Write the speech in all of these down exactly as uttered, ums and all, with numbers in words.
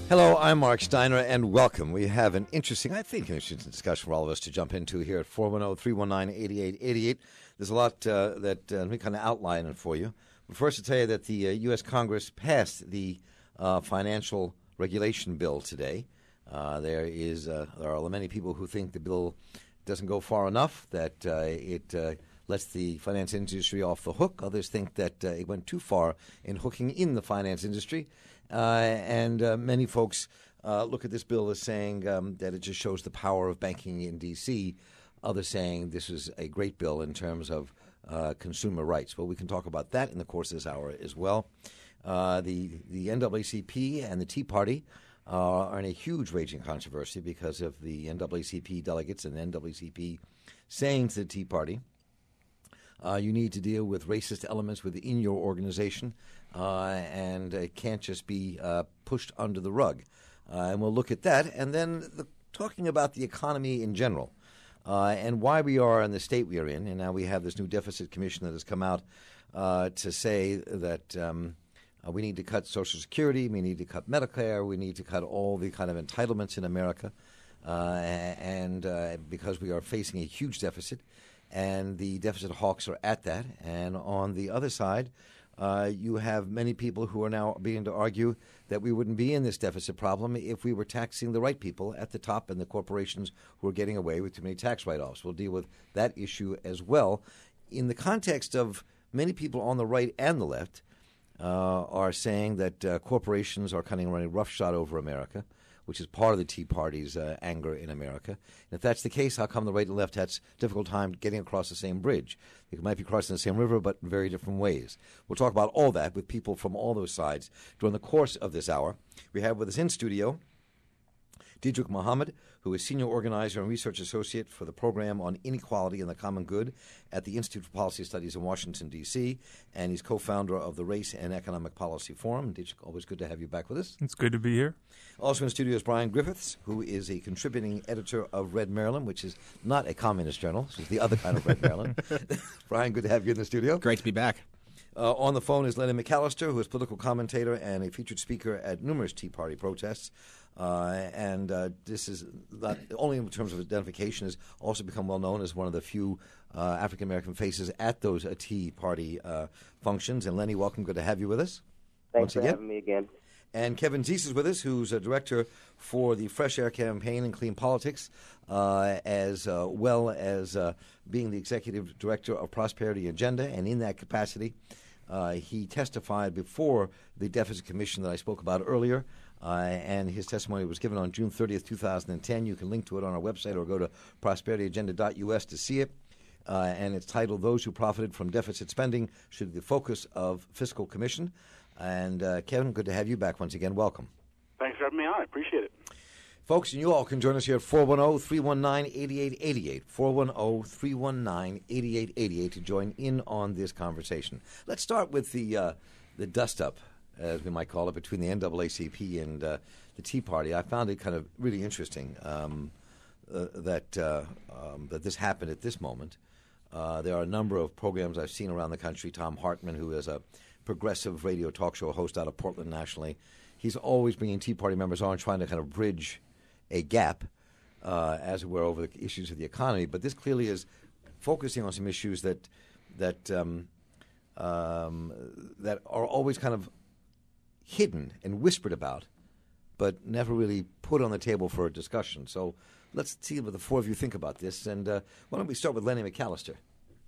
Hello, I'm Mark Steiner, and welcome. We have an interesting, I think, an interesting discussion for all of us to jump into here at four one zero, three one nine, eight eight eight eight. There's a lot uh, that uh, let me kind of outline it for you. But first, to tell you that the uh, U S. Congress passed the uh, financial regulation bill today. Uh, there is uh, there are many people who think the bill doesn't go far enough, that uh, it uh, lets the finance industry off the hook. Others think that uh, it went too far in hooking in the finance industry. Uh, and uh, many folks uh, look at this bill as saying um, that it just shows the power of banking in D C. Others saying this is a great bill in terms of uh, consumer rights. Well, we can talk about that in the course of this hour as well. Uh, the, the N double A C P and the Tea Party uh, are in a huge raging controversy because of the N double A C P delegates and the N double A C P saying to the Tea Party, Uh, you need to deal with racist elements within your organization, uh, and it can't just be uh, pushed under the rug. Uh, and we'll look at that. And then the, talking about the economy in general uh, and why we are in the state we are in. And now we have this new deficit commission that has come out uh, to say that um, uh, we need to cut Social Security, we need to cut Medicare, we need to cut all the kind of entitlements in America. Uh, and uh, because we are facing a huge deficit, and the deficit hawks are at that. And on the other side, uh, you have many people who are now beginning to argue that we wouldn't be in this deficit problem if we were taxing the right people at the top and the corporations who are getting away with too many tax write-offs. We'll deal with that issue as well. In the context of many people on the right and the left uh, are saying that uh, corporations are kind of running roughshod over America, which is part of the Tea Party's uh, anger in America. And if that's the case, how come the right and left has a difficult time getting across the same bridge? They might be crossing the same river, but in very different ways. We'll talk about all that with people from all those sides during the course of this hour. We have with us in studio Diedrich Mohammed, who is Senior Organizer and Research Associate for the Program on Inequality and the Common Good at the Institute for Policy Studies in Washington, D C, and he's co-founder of the Race and Economic Policy Forum. Diedrich, always good to have you back with us. It's good to be here. Also in studio is Brian Griffiths, who is a contributing editor of Red Maryland, which is not a communist journal. It's the other kind of Red Maryland. Brian, good to have you in the studio. Great to be back. Uh, on the phone is Lenny McAllister, who is political commentator and a featured speaker at numerous Tea Party protests. Uh, and uh, this is not only in terms of identification, has also become well known as one of the few uh, African American faces at those uh, Tea Party uh, functions. And Lenny, welcome. Good to have you with us. Thanks once for again. having me again. And Kevin Zeese is with us, who's a director for the Fresh Air Campaign and Clean Politics, uh, as uh, well as uh, being the executive director of Prosperity Agenda. And in that capacity, uh, he testified before the Deficit Commission that I spoke about earlier. Uh, and his testimony was given on June thirtieth, two thousand ten. You can link to it on our website or go to prosperity agenda dot U S to see it. Uh, and it's titled, Those Who Profited from Deficit Spending Should Be the Focus of Fiscal Commission. And uh, Kevin, good to have you back once again. Welcome. Thanks for having me on. I appreciate it. Folks, and you all can join us here at four one zero, three one nine, eight eight eight eight, four one zero, three one nine, eight eight eight eight to join in on this conversation. Let's start with the uh, the dust-up, as we might call it, between the N double A C P and uh, the Tea Party. I found it kind of really interesting um, uh, that uh, um, that this happened at this moment. Uh, there are a number of programs I've seen around the country. Tom Hartman, who is a progressive radio talk show host out of Portland nationally, he's always bringing Tea Party members on, trying to kind of bridge a gap, uh, as it were, over the issues of the economy. But this clearly is focusing on some issues that that um, um, that are always kind of hidden and whispered about, but never really put on the table for a discussion. So let's see what the four of you think about this. And uh, why don't we start with Lenny McAllister?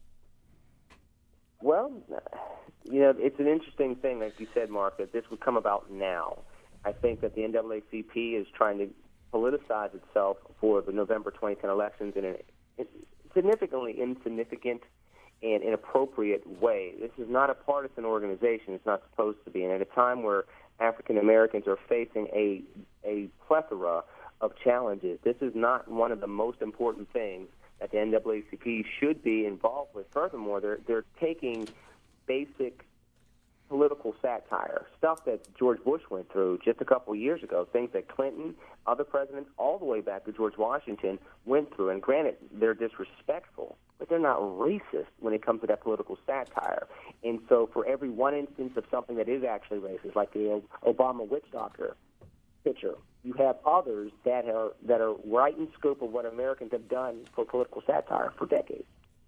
Well, you know, it's an interesting thing, like you said, Mark, that this would come about now. I think that the N double A C P is trying to politicize itself for the November twenty ten elections in a significantly insignificant and inappropriate way. This is not a partisan organization. It's not supposed to be. And at a time where African Americans are facing a a plethora of challenges, this is not one of the most important things that the N double A C P should be involved with. Furthermore, they're they're taking basic political satire, stuff that George Bush went through just a couple of years ago, things that Clinton, other presidents, all the way back to George Washington went through. And granted, they're disrespectful, but they're not racist when it comes to that political satire. And so for every one instance of something that is actually racist, like the Obama witch doctor, picture. You have others that are that are right in scope of what Americans have done for political satire for decades.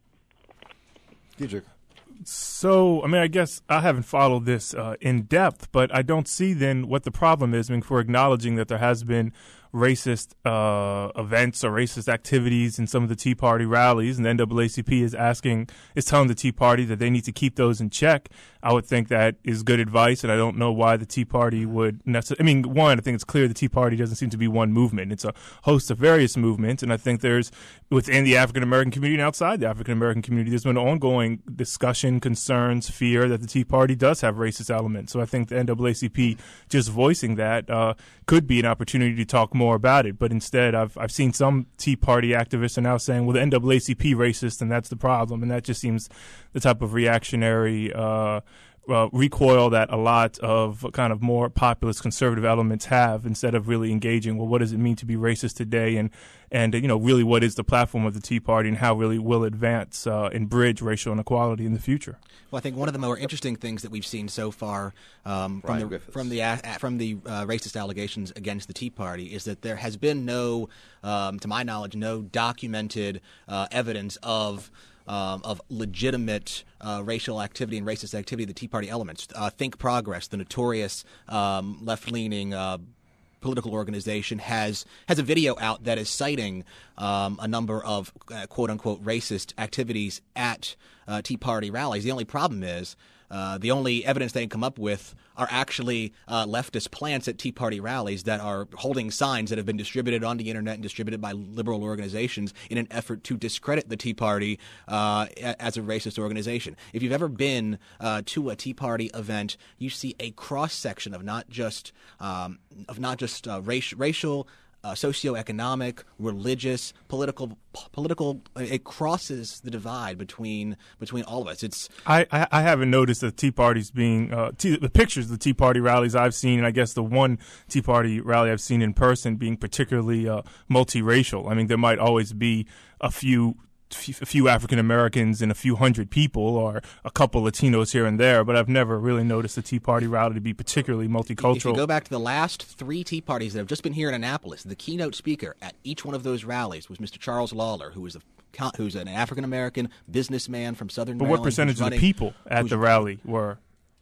Diedrich. So, I mean, I guess I haven't followed this uh, in depth, but I don't see then what the problem is. I mean, if we're acknowledging that there has been racist uh, events or racist activities in some of the Tea Party rallies, and the N double A C P is asking, is telling the Tea Party that they need to keep those in check, I would think that is good advice, and I don't know why the Tea Party would necessarily. I mean, one, I think it's clear the Tea Party doesn't seem to be one movement. It's a host of various movements, and I think there's, within the African American community and outside the African American community, there's been ongoing discussion, concerns, fear that the Tea Party does have racist elements. So I think the N double A C P just voicing that uh, could be an opportunity to talk more about it. But instead, I've I've seen some Tea Party activists are now saying, well, the N double A C P racist, and that's the problem. And that just seems the type of reactionary uh, uh, recoil that a lot of kind of more populist conservative elements have, instead of really engaging, well, what does it mean to be racist today? And, and you know, really what is the platform of the Tea Party, and how really will advance uh, and bridge racial inequality in the future? Well, I think one of the more interesting things that we've seen so far um, from, the, from the uh, from the uh, racist allegations against the Tea Party is that there has been no, um, to my knowledge, no documented uh, evidence of Um, of legitimate uh, racial activity and racist activity of the Tea Party elements. Uh, Think Progress, the notorious um, left-leaning uh, political organization, has has a video out that is citing um, a number of uh, quote-unquote racist activities at uh, Tea Party rallies. The only problem is uh, the only evidence they can come up with are actually uh, leftist plants at Tea Party rallies that are holding signs that have been distributed on the internet and distributed by liberal organizations in an effort to discredit the Tea Party uh, as a racist organization. If you've ever been uh, to a Tea Party event, you see a cross section of not just um, of not just uh, race, racial. Uh, socioeconomic, religious, political, p- political. It crosses the divide between between all of us. It's. I, I, I haven't noticed the Tea Parties being uh, tea, the pictures of the Tea Party rallies I've seen, and I guess the one Tea Party rally I've seen in person being particularly uh, multiracial. I mean, there might always be a few. a few African Americans and a few hundred people, or a couple Latinos here and there, but I've never really noticed the Tea Party rally to be particularly multicultural. If you go back to the last three Tea Parties that have just been here in Annapolis, the keynote speaker at each one of those rallies was Mister Charles Lawler, who was a who's an African American businessman from Southern but Maryland. What percentage of the people at the rally were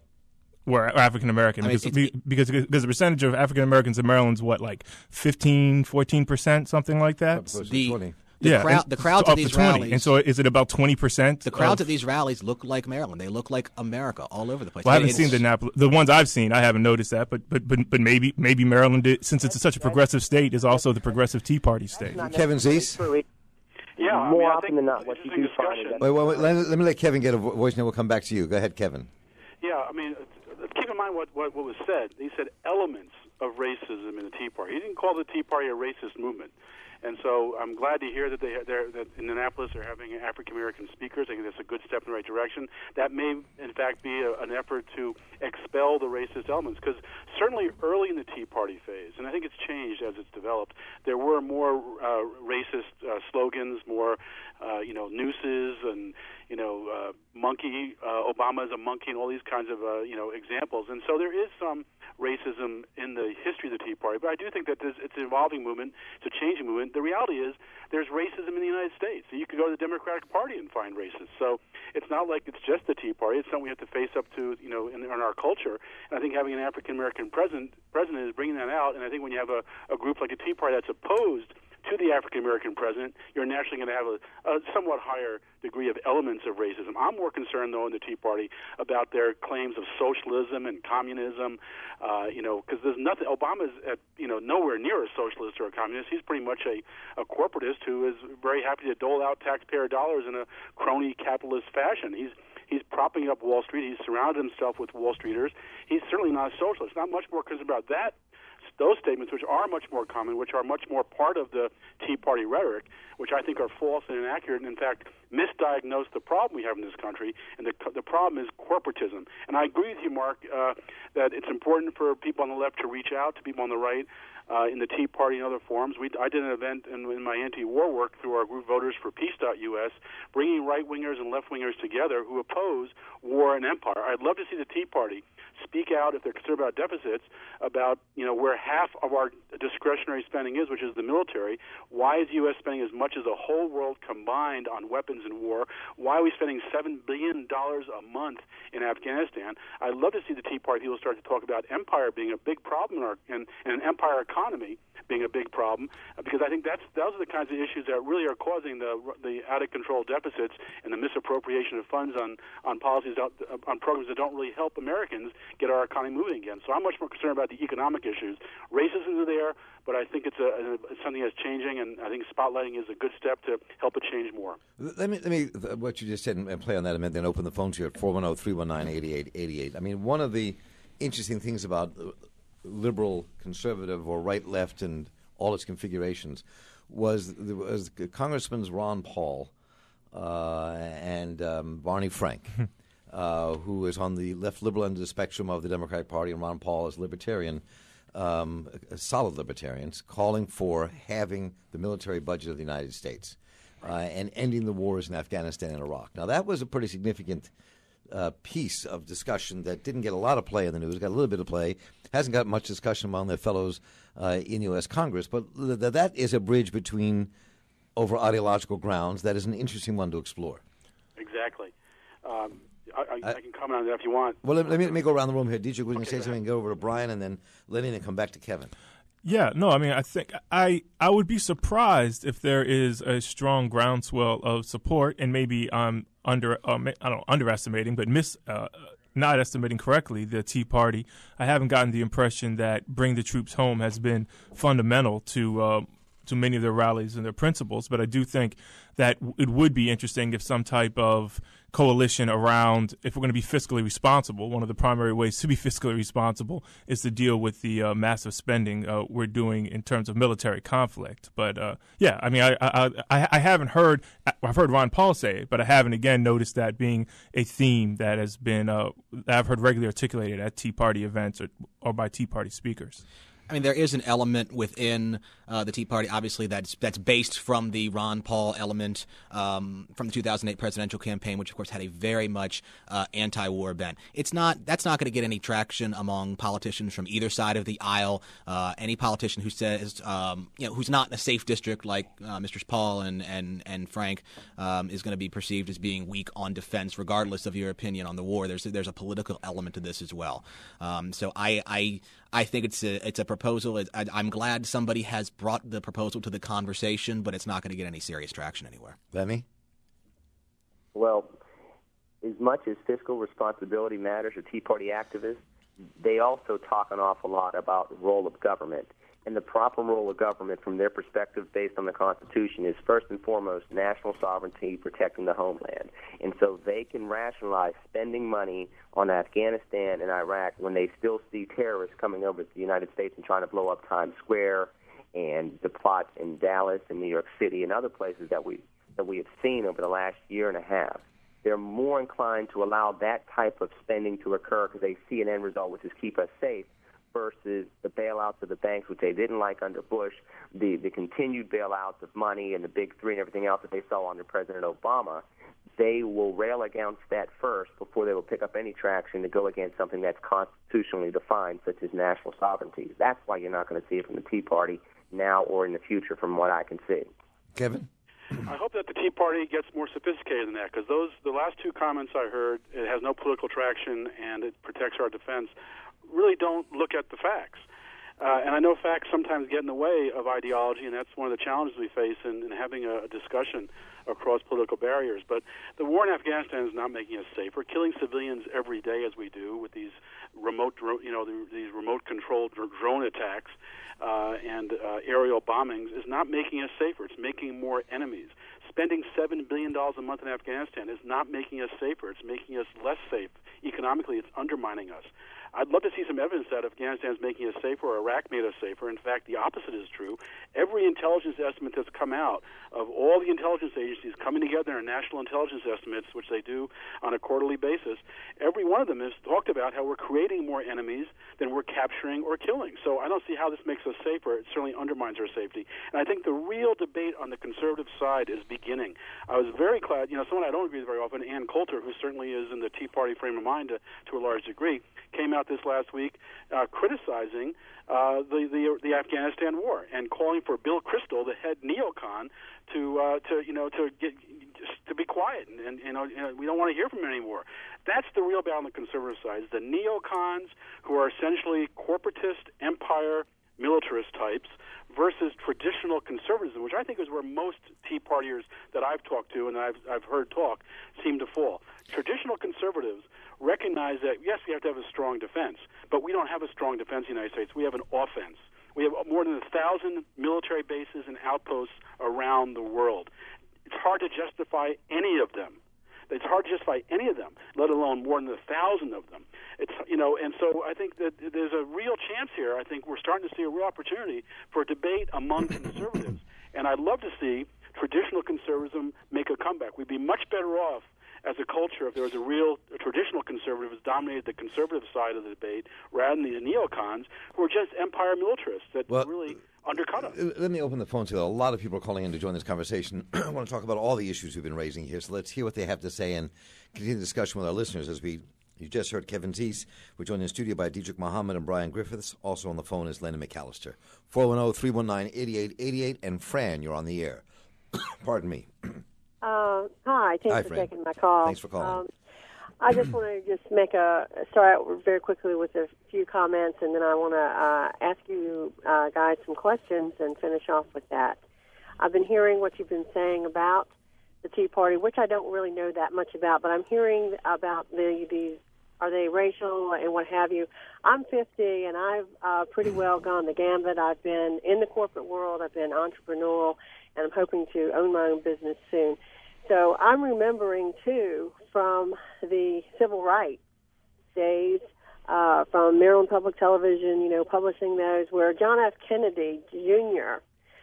were African American? I mean, because, it, because because the percentage of African Americans in Maryland's what, like fifteen, fourteen percent, something like that? The, The, yeah, crowd, the crowds so at these twenty. rallies. And so is it about twenty percent? The crowds of, at these rallies look like Maryland. They look like America all over the place. Well, I haven't it's, seen the Napa. The ones I've seen, I haven't noticed that. But but but, but maybe maybe Maryland, did, since it's such a progressive state, is also the progressive Tea Party state. Kevin Zeese? Yeah, I More mean, I often think than not, what you do find is that. Wait, wait, wait, let, let me let Kevin get a vo- voice, and then we'll come back to you. Go ahead, Kevin. Yeah, I mean, keep in mind what, what, what was said. He said elements of racism in the Tea Party. He didn't call the Tea Party a racist movement. And so I'm glad to hear that they they're, that in Annapolis they're having African American speakers. I think that's a good step in the right direction. That may, in fact, be a, an effort to expel the racist elements, because certainly early in the Tea Party phase, and I think it's changed as it's developed, there were more uh, racist uh, slogans, more uh, you know nooses and you know uh, monkey, uh, Obama's a monkey, and all these kinds of uh, you know examples. And so there is some racism in the history of the Tea Party, but I do think that this, it's an evolving movement, it's a changing movement. The reality is there's racism in the United States. So you could go to the Democratic Party and find racists. So it's not like it's just the Tea Party. It's something we have to face up to, you know, in, in our culture. And I think having an African-American president, president is bringing that out. And I think when you have a, a group like the Tea Party that's opposed to the African-American president, you're naturally going to have a, a somewhat higher degree of elements of racism. I'm more concerned, though, in the Tea Party about their claims of socialism and communism, uh, you know, because there's nothing, Obama's, at, you know, nowhere near a socialist or a communist. He's pretty much a, a corporatist who is very happy to dole out taxpayer dollars in a crony capitalist fashion. He's He's propping up Wall Street. He's surrounded himself with Wall Streeters. He's certainly not a socialist. Not much more concerned about that. Those statements, which are much more common, which are much more part of the Tea Party rhetoric, which I think are false and inaccurate, and in fact misdiagnose the problem we have in this country. And the the problem is corporatism. And I agree with you, Mark, uh, that it's important for people on the left to reach out to people on the right. uh, in the Tea Party and other forums. We, I did an event in, in my anti-war work through our group Voters for Peace dot U S, bringing right-wingers and left-wingers together who oppose war and empire. I'd love to see the Tea Party speak out, if they're concerned about deficits, about you know where half of our discretionary spending is, which is the military. Why is U S spending as much as the whole world combined on weapons and war? Why are we spending seven billion dollars a month in Afghanistan? I'd love to see the Tea Party people start to talk about empire being a big problem in, our, in, in an empire economy being a big problem, because I think that's those are the kinds of issues that really are causing the the out of control deficits and the misappropriation of funds on on policies that, on programs that don't really help Americans get our economy moving again. So I'm much more concerned about the economic issues. Racism is there, but I think it's a, it's something that's changing, and I think spotlighting is a good step to help it change more. Let me let me what you just said and play on that a minute, then open the phones here at four one zero, three one nine, eight eight eight eight. I mean, one of the interesting things about liberal, conservative, or right-left and all its configurations was, was Congressmen Ron Paul uh, and um, Barney Frank, uh, who is on the left liberal end of the spectrum of the Democratic Party, and Ron Paul is libertarian, um, solid libertarians, calling for halving the military budget of the United States uh, and ending the wars in Afghanistan and Iraq. Now, that was a pretty significant Uh, piece of discussion that didn't get a lot of play in the news, got a little bit of play, hasn't got much discussion among their fellows uh, in U S Congress, but th- that is a bridge between over ideological grounds that is an interesting one to explore. Exactly. Um, I, I, I can comment on that if you want. Well, let, let, me, let me go around the room here. D J, we're going to Okay, say something, go over to Brian, and then Lenny, and come back to Kevin. Yeah, no, I mean, I think I, I would be surprised if there is a strong groundswell of support, and maybe I'm under uh, I don't know, underestimating, but miss uh, not estimating correctly the Tea Party. I haven't gotten the impression that Bring the Troops Home has been fundamental to uh, to many of their rallies and their principles, but I do think that it would be interesting if some type of coalition around, if we're going to be fiscally responsible, one of the primary ways to be fiscally responsible is to deal with the uh, massive spending uh, we're doing in terms of military conflict. But uh, yeah, I mean, I, I I I haven't heard, I've heard Ron Paul say it, but I haven't again noticed that being a theme that has been, uh, that I've heard regularly articulated at Tea Party events or, or by Tea Party speakers. I mean, there is an element within uh, the Tea Party, obviously, that's that's based from the Ron Paul element um, from the two thousand eight presidential campaign, which, of course, had a very much uh, anti-war bent. It's not that's not going to get any traction among politicians from either side of the aisle. Uh, any politician who says, um, you know, who's not in a safe district like uh, Mister Paul and and and Frank um, is going to be perceived as being weak on defense, regardless of your opinion on the war. There's there's a political element to this as well. Um, so I I. I think it's a it's a proposal. I, I'm glad somebody has brought the proposal to the conversation, but it's not going to get any serious traction anywhere. Lenny? Well, as much as fiscal responsibility matters to Tea Party activists, they also talk an awful lot about the role of government. And the proper role of government from their perspective based on the Constitution is first and foremost national sovereignty, protecting the homeland. And so they can rationalize spending money on Afghanistan and Iraq when they still see terrorists coming over to the United States and trying to blow up Times Square and the plots in Dallas and New York City and other places that we that we have seen over the last year and a half. They're more inclined to allow that type of spending to occur because they see an end result, which is keep us safe, versus the bailouts of the banks, which they didn't like under Bush, the, the continued bailouts of money and the big three and everything else that they saw under President Obama. They will rail against that first before they will pick up any traction to go against something that's constitutionally defined, such as national sovereignty. That's why you're not going to see it from the Tea Party now or in the future, from what I can see. Kevin? I hope that the Tea Party gets more sophisticated than that, because those the last two comments I heard, it has no political traction and it protects our defense, really don't look at the facts. Uh, and I know facts sometimes get in the way of ideology, and that's one of the challenges we face in, in having a, a discussion across political barriers. But the war in Afghanistan is not making us safer. Killing civilians every day, as we do, with these remote, you know, these remote-controlled drone attacks uh, and uh, aerial bombings, is not making us safer. It's making more enemies. spending seven billion dollars a month in Afghanistan is not making us safer. It's making us less safe. Economically, it's undermining us. I'd love to see some evidence that Afghanistan is making us safer or Iraq made us safer. In fact, the opposite is true. Every intelligence estimate that's come out of all the intelligence agencies coming together in national intelligence estimates, which they do on a quarterly basis, every one of them has talked about how we're creating more enemies than we're capturing or killing. So I don't see how this makes us safer. It certainly undermines our safety. And I think the real debate on the conservative side is beginning. I was very glad, you know, someone I don't agree with very often, Ann Coulter, who certainly is in the Tea Party frame of mind to, to a large degree, came out this last week uh, criticizing uh, the, the the Afghanistan war and calling for Bill Kristol, the head neocon, to uh, to you know to get to be quiet and, and you know, you know we don't want to hear from him anymore. That's the real battle on the conservative side: is the neocons who are essentially corporatist empire militarist types versus traditional conservatism, which I think is where most Tea Partiers that I've talked to and I've I've heard talk seem to fall. Traditional conservatives recognize that, yes, we have to have a strong defense, but we don't have a strong defense in the United States. We have an offense. We have more than a thousand military bases and outposts around the world. It's hard to justify any of them. It's hard to justify any of them, let alone more than a thousand of them. It's you know, and so I think that there's a real chance here. I think we're starting to see a real opportunity for debate among conservatives, and I'd love to see traditional conservatism make a comeback. We'd be much better off as a culture if there was a real a traditional conservative who dominated the conservative side of the debate rather than these neocons who are just empire militarists that well, really undercut us. Let me open the phone to a lot of people are calling in to join this conversation. I want to talk about all the issues we've been raising here, so let's hear what they have to say and continue the discussion with our listeners. As we you just heard Kevin Teese. We're joined in the studio by Diedrich Muhammad and Brian Griffiths. Also on the phone is Lenny McAllister. four one zero, three one nine, eight eight eight eight. And Fran, you're on the air. Pardon me. Uh, hi, thanks hi, for Fran. taking my call. Thanks for calling. Um, I just want to just make a start out very quickly with a few comments, and then I want to uh, ask you uh, guys some questions and finish off with that. I've been hearing what you've been saying about the Tea Party, which I don't really know that much about, but I'm hearing about the these are they racial and what have you. I'm fifty, and I've uh, pretty well gone the gambit. I've been in the corporate world. I've been entrepreneurial, and I'm hoping to own my own business soon. So I'm remembering, too, from the civil rights days, uh, from Maryland Public Television, you know, publishing those, where John F. Kennedy, Junior,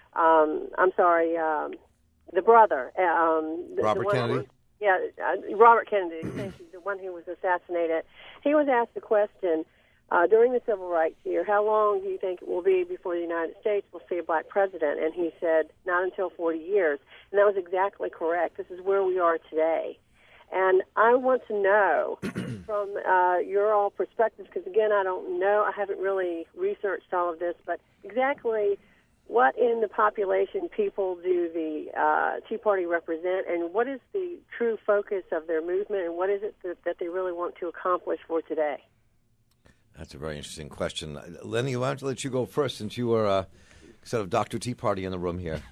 um, I'm sorry, um, the brother. Um, the, Robert the one Kennedy? Was, yeah, uh, Robert Kennedy, thank you, the one who was assassinated. He was asked the question, Uh, during the civil rights year, how long do you think it will be before the United States will see a black president? And he said, not until forty years. And that was exactly correct. This is where we are today. And I want to know from uh, your all perspectives, because, again, I don't know, I haven't really researched all of this, but exactly what in the population people do the uh, Tea Party represent, and what is the true focus of their movement, and what is it that, that they really want to accomplish for today? That's a very interesting question. Lenny, I want to let you go first since you are uh, sort of Doctor Tea Party in the room here.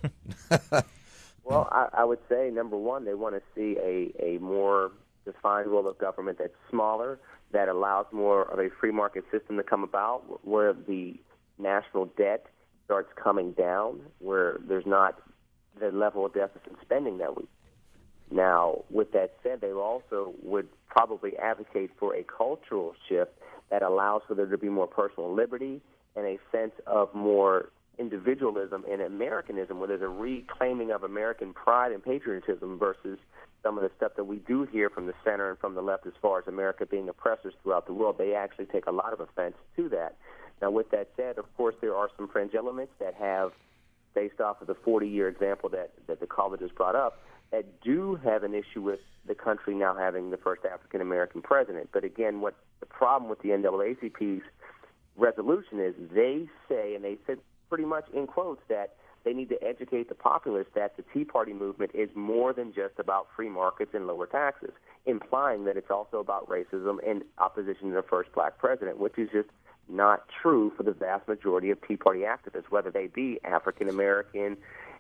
Well, I, I would say, number one, they want to see a, a more defined role of government that's smaller, that allows more of a free market system to come about, where the national debt starts coming down, where there's not the level of deficit spending that we. Now, with that said, they also would probably advocate for a cultural shift that allows for there to be more personal liberty and a sense of more individualism and Americanism, where there's a reclaiming of American pride and patriotism versus some of the stuff that we do hear from the center and from the left as far as America being oppressors throughout the world. They actually take a lot of offense to that. Now, with that said, of course, there are some fringe elements that have, based off of the forty-year example that, that the caller just brought up, that do have an issue with the country now having the first African-American president. But again, what the problem with the N double A C P's resolution is, they say, and they said pretty much in quotes, that they need to educate the populace that the Tea Party movement is more than just about free markets and lower taxes, implying that it's also about racism and opposition to the first black president, which is just not true for the vast majority of Tea Party activists, whether they be African-American,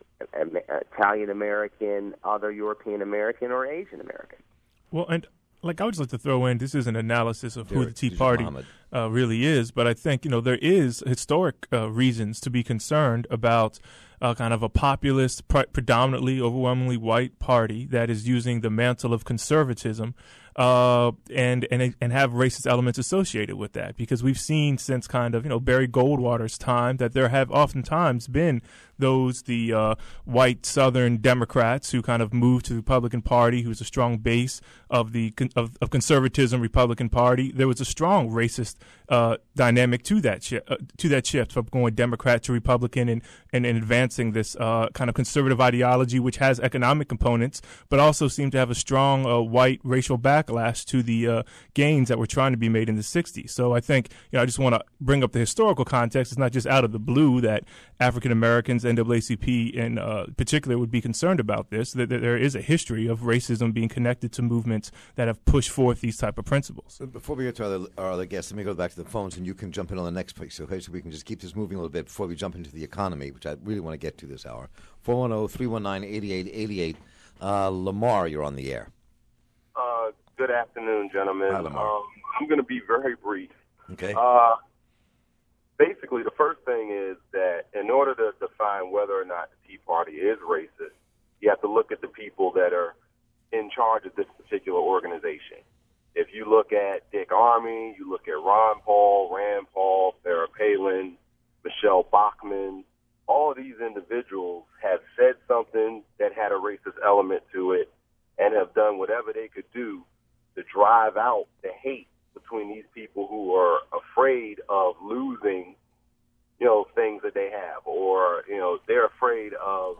Italian-American, other European-American, or Asian-American. Well, and like I would just like to throw in, this is an analysis of who Derek, the Tea Party uh, really is, but I think, you know, there is historic uh, reasons to be concerned about uh, kind of a populist, pre- predominantly, overwhelmingly white party that is using the mantle of conservatism uh, and and and have racist elements associated with that. Because we've seen since kind of, you know, Barry Goldwater's time that there have oftentimes been those, the uh, white Southern Democrats who kind of moved to the Republican Party, who's a strong base of the of, of conservatism Republican Party. There was a strong racist uh, dynamic to that shi- uh, to that shift from going Democrat to Republican and, and, and advancing this uh, kind of conservative ideology, which has economic components, but also seemed to have a strong uh, white racial backlash to the uh, gains that were trying to be made in the sixties. So I think, you know, I just want to bring up the historical context. It's not just out of the blue that African Americans, N double A C P in uh, particular, would be concerned about this, that, that there is a history of racism being connected to movements that have pushed forth these type of principles. So before we get to our other, our other guests, let me go back to the phones, and you can jump in on the next piece, okay, so we can just keep this moving a little bit before we jump into the economy, which I really want to get to this hour. four one zero, three one nine, eight eight eight eight. Uh, Lamar, you're on the air. Uh, good afternoon, gentlemen. Hi, Lamar. Um, I'm going to be very brief. Okay. Uh, basically, the first thing is that in order to define whether or not the Tea Party is racist, you have to look at the people that are in charge of this particular organization. If you look at Dick Armey, you look at Ron Paul, Rand Paul, Sarah Palin, Michelle Bachmann, all of these individuals have said something that had a racist element to it and have done whatever they could do to drive out the hate between these people who are afraid of losing, you know, things that they have, or, you know, they're afraid of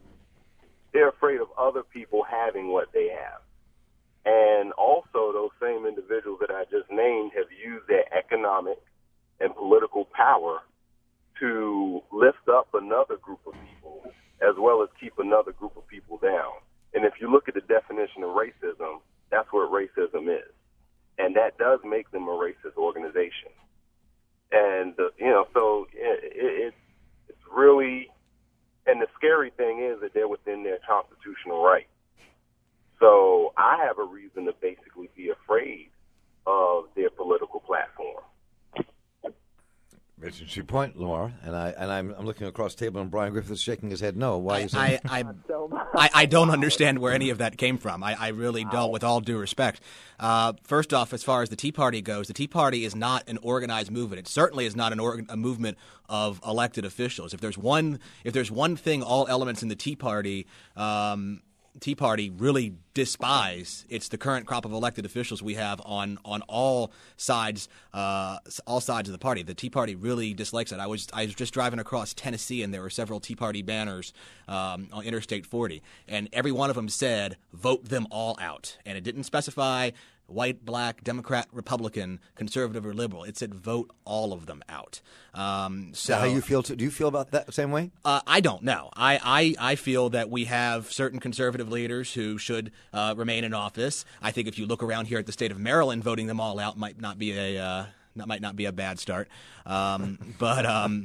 they're afraid of other people having what they have. And also those same individuals that I just named have used their economic and political power to lift up another group of people as well as keep another group of people down. And if you look at the definition of racism, that's what racism is. And that does make them a racist organization. And, uh, you know, so it, it, it's really, and the scary thing is that they're within their constitutional right. So I have a reason to basically be afraid of their political platform. Interesting point, Lamar, and I and I'm, I'm looking across the table, and Brian Griffith is shaking his head no. Why is I, I, I, I don't understand where any of that came from. I, I really don't, with all due respect. Uh, first off, as far as the Tea Party goes, the Tea Party is not an organized movement. It certainly is not an org- a movement of elected officials. If there's one, if there's one thing all elements in the Tea Party um, Tea Party really despise, it's the current crop of elected officials we have on on all sides, uh, all sides of the party. The Tea Party really dislikes it. I was I was just driving across Tennessee, and there were several Tea Party banners um, on Interstate forty, and every one of them said, "Vote them all out," and it didn't specify white, black, Democrat, Republican, conservative, or liberal. It said vote all of them out. Um, so, so how you feel? To, do you feel about that same way? Uh, I don't know. I, I, I feel that we have certain conservative leaders who should uh, remain in office. I think if you look around here at the state of Maryland, voting them all out might not be a uh, that might not be a bad start. Um, but um,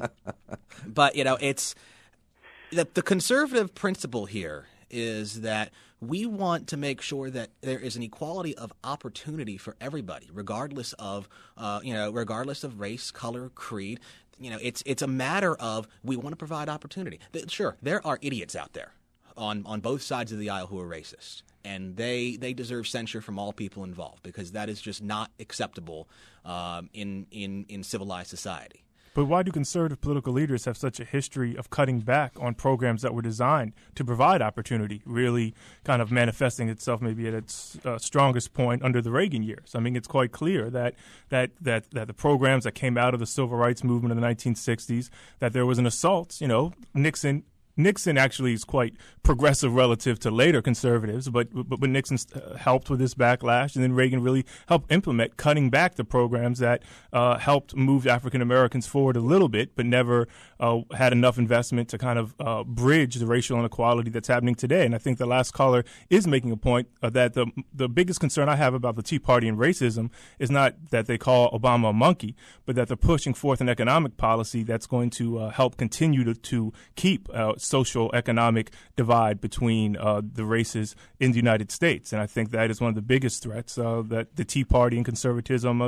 but you know, it's the, the conservative principle here is that we want to make sure that there is an equality of opportunity for everybody, regardless of, uh, you know, regardless of race, color, creed. You know, it's it's a matter of we want to provide opportunity. Sure, there are idiots out there on, on both sides of the aisle who are racist, and they they deserve censure from all people involved because that is just not acceptable um, in in in civilized society. But why do conservative political leaders have such a history of cutting back on programs that were designed to provide opportunity, really kind of manifesting itself maybe at its uh, strongest point under the Reagan years? I mean, it's quite clear that, that that that the programs that came out of the civil rights movement in the nineteen sixties, that there was an assault, you know, Nixon Nixon actually is quite progressive relative to later conservatives, but but, but Nixon uh, helped with this backlash, and then Reagan really helped implement cutting back the programs that uh, helped move African Americans forward a little bit, but never uh, had enough investment to kind of uh, bridge the racial inequality that's happening today. And I think the last caller is making a point uh, that the the biggest concern I have about the Tea Party and racism is not that they call Obama a monkey, but that they're pushing forth an economic policy that's going to uh, help continue to, to keep uh, social economic divide between uh, the races in the United States. And I think that is one of the biggest threats uh, that the Tea Party and conservatism uh,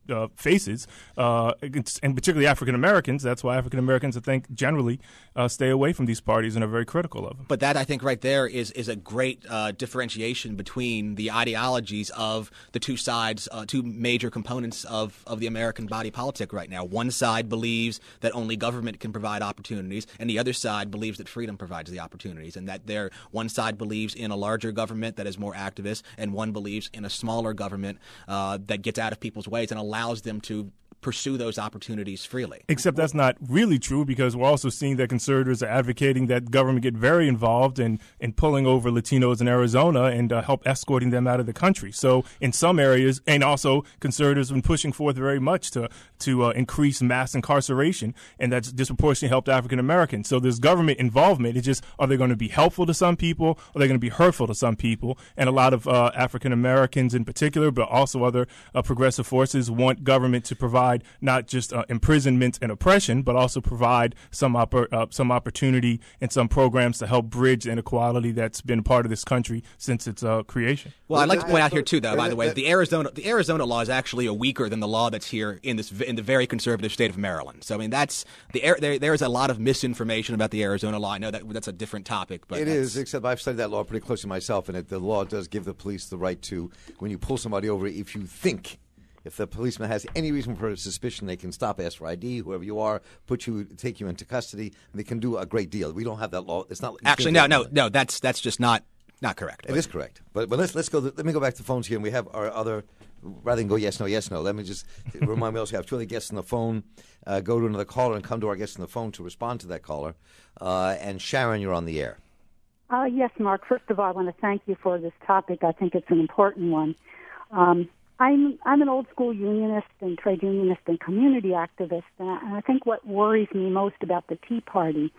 uh, faces, uh, and particularly African Americans. That's why African Americans, I think, generally uh, stay away from these parties and are very critical of them. But that, I think, right there is is a great uh, differentiation between the ideologies of the two sides, uh, two major components of, of the American body politic right now. One side believes that only government can provide opportunities, and the other side believes that freedom provides the opportunities, and that there one side believes in a larger government that is more activist, and one believes in a smaller government uh, that gets out of people's ways and allows them to pursue those opportunities freely. Except that's not really true, because we're also seeing that conservatives are advocating that government get very involved in, in pulling over Latinos in Arizona and uh, help escorting them out of the country. So in some areas, and also conservatives have been pushing forth very much to, to uh, increase mass incarceration, and that's disproportionately helped African Americans. So there's government involvement. It's just, are they going to be helpful to some people? Are they going to be hurtful to some people? And a lot of uh, African Americans in particular, but also other uh, progressive forces, want government to provide not just uh, imprisonment and oppression, but also provide some oppor- uh, some opportunity and some programs to help bridge the inequality that's been part of this country since its uh, creation. Well, I'd like to point out here too, though, by the way, that the Arizona the Arizona law is actually a weaker than the law that's here in this in the very conservative state of Maryland. So I mean, that's the there there is a lot of misinformation about the Arizona law. I know that that's a different topic, but it is. Except I've studied that law pretty closely myself, and it, the law does give the police the right to, when you pull somebody over, if you think. If the policeman has any reason for suspicion, they can stop, ask for I D, whoever you are, put you, take you into custody, and they can do a great deal. We don't have that law. It's not actually no, no, no. That's that's just not not correct. It but. is correct. But but let's let's go. Let me go back to the phones here, and we have our other. Rather than go yes no yes no, let me just remind me. Also, have two other guests on the phone. Uh, go to another caller and come to our guest on the phone to respond to that caller. Uh, and Sharon, you're on the air. Uh, yes, Mark. First of all, I want to thank you for this topic. I think it's an important one. Um, I'm I'm an old school unionist and trade unionist and community activist, and I think what worries me most about the Tea Party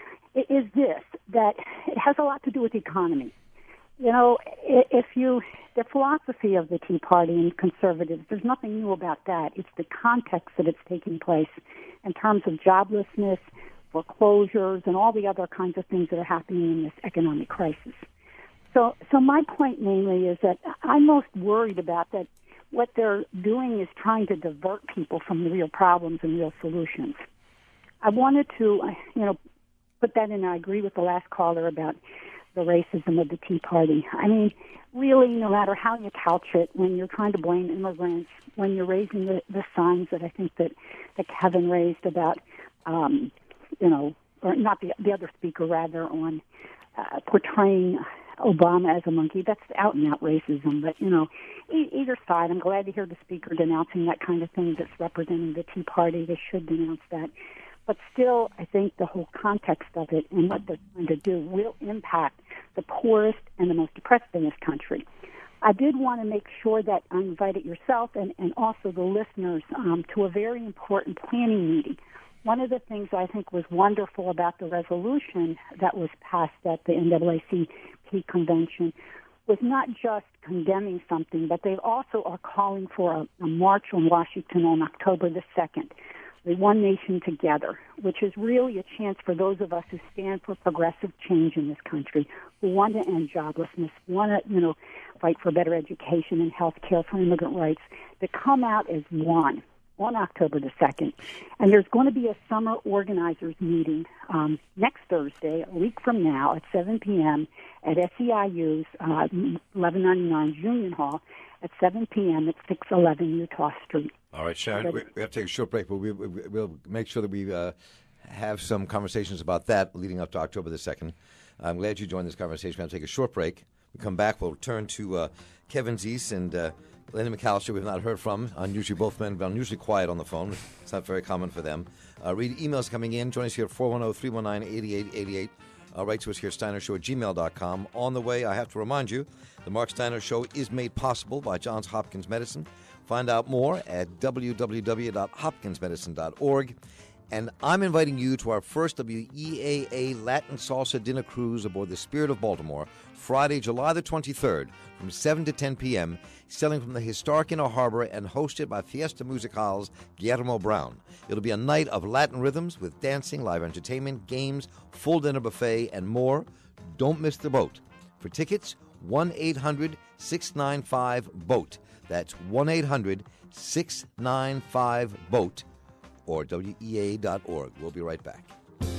is this, that it has a lot to do with the economy. You know, if you, the philosophy of the Tea Party and conservatives, there's nothing new about that. It's the context that it's taking place in terms of joblessness, foreclosures, and all the other kinds of things that are happening in this economic crisis. So, so my point mainly is that I'm most worried about that. What they're doing is trying to divert people from the real problems and real solutions. I wanted to, you know, put that in. I agree with the last caller about the racism of the Tea Party. I mean, really, no matter how you couch it, when you're trying to blame immigrants, when you're raising the, the signs that I think that, that Kevin raised about, um, you know, or not the, the other speaker, rather, on uh, portraying Obama as a monkey, that's out-and-out racism. But, you know, e- either side, I'm glad to hear the speaker denouncing that kind of thing that's representing the Tea Party. They should denounce that. But still, I think the whole context of it and what they're trying to do will impact the poorest and the most oppressed in this country. I did want to make sure that I invited yourself and, and also the listeners um, to a very important planning meeting. One of the things I think was wonderful about the resolution that was passed at the N double A C P convention was not just condemning something, but they also are calling for a, a march on Washington on October the second, the One Nation Together, which is really a chance for those of us who stand for progressive change in this country, who want to end joblessness, want to, you know, fight for better education and health care for immigrant rights, to come out as one on October the second. And there's going to be a summer organizers meeting um, next Thursday, a week from now, at seven p.m. at S E I U's uh, eleven ninety-nine Union Hall at seven p.m. at six eleven Utah Street. All right, Sharon, we, we have to take a short break, but we, we, we'll make sure that we uh, have some conversations about that leading up to October the second. I'm glad you joined this conversation. We're going to take a short break. We come back, we'll turn to uh, Kevin Zeese and uh, Lenny McAllister. We've not heard from. Unusually, both men are unusually quiet on the phone. It's not very common for them. Uh, read emails coming in. Join us here at four one zero, three one nine, eight eight eight eight. Uh, write to us here at Steiner Show at gmail dot com. On the way, I have to remind you, the Mark Steiner Show is made possible by Johns Hopkins Medicine. Find out more at w w w dot hopkins medicine dot org. And I'm inviting you to our first W E A A Latin Salsa Dinner Cruise aboard the Spirit of Baltimore, Friday, July the twenty-third, from seven to ten p.m., sailing from the historic Inner Harbor and hosted by Fiesta Musical's Guillermo Brown. It'll be a night of Latin rhythms with dancing, live entertainment, games, full dinner buffet, and more. Don't miss the boat. For tickets, one eight hundred six nine five BOAT. That's one eight hundred six nine five BOAT or W E A dot org. We'll be right back.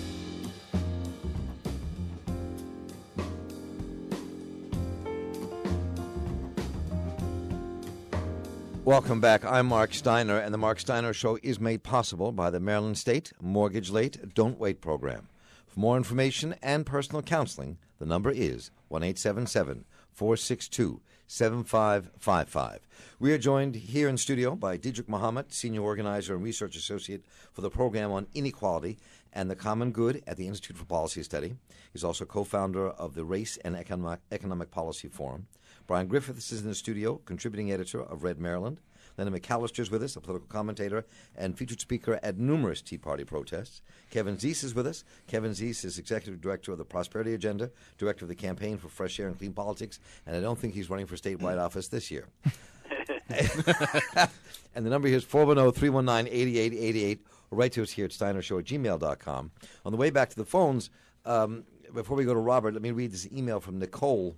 Welcome back. I'm Mark Steiner, and the Mark Steiner Show is made possible by the Maryland State Mortgage Late Don't Wait program. For more information and personal counseling, the number is one eight seven seven, four six two, seven five five five. We are joined here in studio by Diedrich Muhammad, Senior Organizer and Research Associate for the Program on Inequality and the Common Good at the Institute for Policy Study. He's also co-founder of the Race and Economic, Economic Policy Forum. Brian Griffiths is in the studio, contributing editor of Red Maryland. Lennon McAllister is with us, a political commentator and featured speaker at numerous Tea Party protests. Kevin Zeese is with us. Kevin Zeese is executive director of the Prosperity Agenda, director of the Campaign for Fresh Air and Clean Politics, and I don't think he's running for statewide office this year. And the number here is four one zero, three one nine, eight eight eight eight, or write to us here at steinershow at gmail dot com. On the way back to the phones, um, before we go to Robert, let me read this email from Nicole,